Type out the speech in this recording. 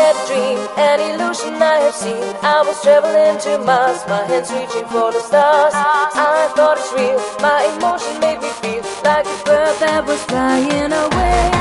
had a dream, an illusion I have seen. I was traveling to Mars, my hands reaching for the stars. I thought it's real, my emotion made me feel like a bird that was flying away.